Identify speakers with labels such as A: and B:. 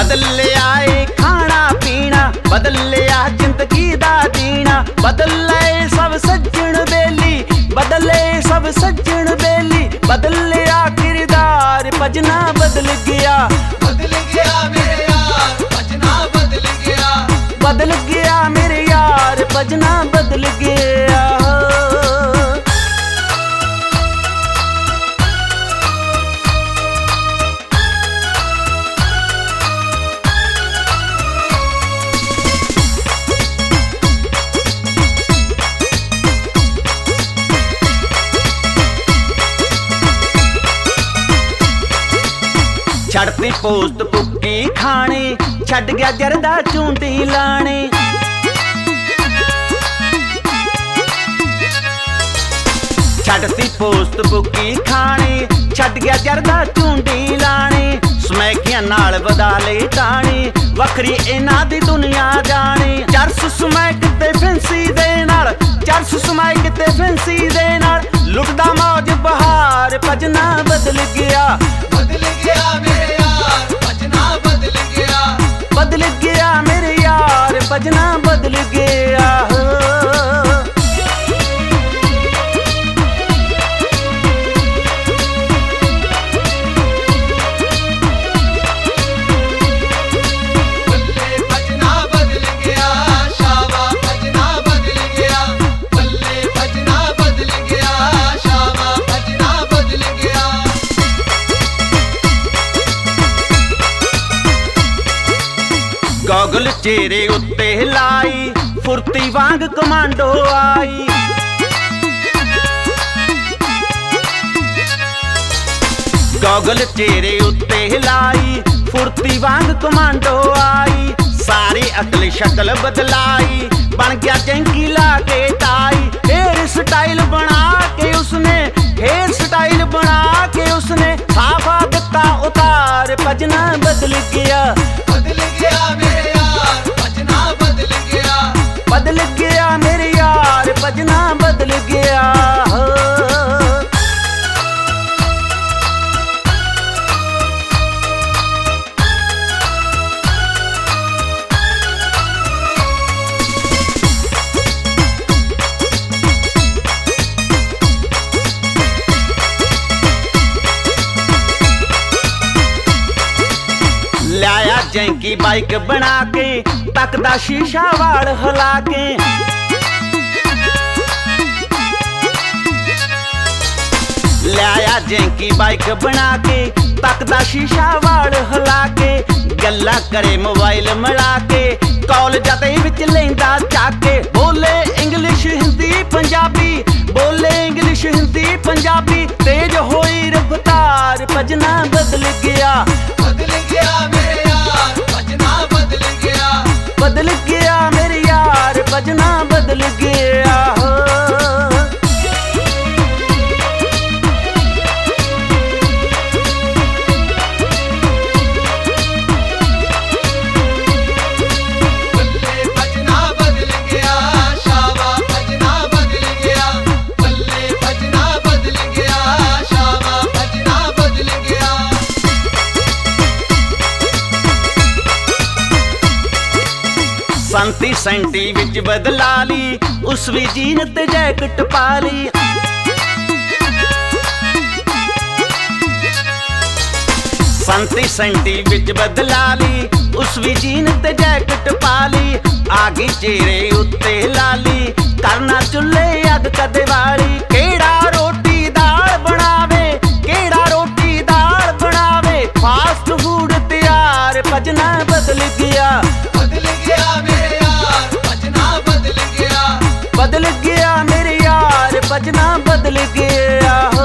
A: बदल लिया ए खाना पीना, बदल लिया जिंदगी दा जीना, बदल लए सब सज्जन बेली, बदले सब सज्जन बेली, बदल लिया किरदार भजना बदल गया मेरे यार भजना बदल गया, बदल गया मेरे यार भजना बदल गया। छड़ती पोस्ट भुक्की खाने, छड़ गया जरदा चूंटी लाने, छड़ती पोस्ट भुक्की खाने, छड़ गया जरदा चूंटी लाने, समैकियां नाल वधा ले टाणी, वखरी इन्हां दी दुनिया जाने, चरस समैक ते फैंसी दे नाल, चरस समैक ते फैंसी दे नाल, लुटदा मौज बहार भजना बदल गया मेरे यार भजना बदल गया, बदल गया मेरे यार भजना बदल गया। गॉगल चेहरे उत्ते लाई, फुर्ती वांग कमांडो आई, गॉगल चेहरे उत्ते लाई, फुर्ती वांग कमांडो आई, सारी अकल शक्ल बदलाई, बन गया चैंकी लाके टाई, हेयर स्टाइल बना के उसने, हेयर स्टाइल बना के उसने, साफा दिता उतार भजना बदल गया मेरे यार भजना बदल गया, बदल गया मेरे यार भजना बदल गया। लाया जैंकी बाइक बना के, तकदा शीशा वाड़ हिला के, लाया जैंकी बाइक बना के, तकदा शीशा वाड़ हिला के, गल्ला करे मोबाइल मिला के, कॉल जाते विच लेंदा चाके, बोले इंग्लिश हिंदी पंजाबी, बोले इंग्लिश हिंदी पंजाबी, तेज होई रफ्तार भजना बदल गया मेरे यार भजना बदल गया, बदल गया मेरे यार भजना बदल गया। संती सेंटी विच बदला ली, उस भी जीन ते जैकेट पा ली, संती सेंटी विच बदला ली, उस भी जीन ते जैकेट पा ली, आगी चेहरे उत्ते लाली, करना चुल्हे अग कदे वाली, केड़ा रोटी दाल बनावे, केड़ा रोटी दाल बनावे, फास्ट फूड तैयार भजना बदल गया मेरे यार भजना बदल गया, बदल गया मेरे यार भजना बदल गया।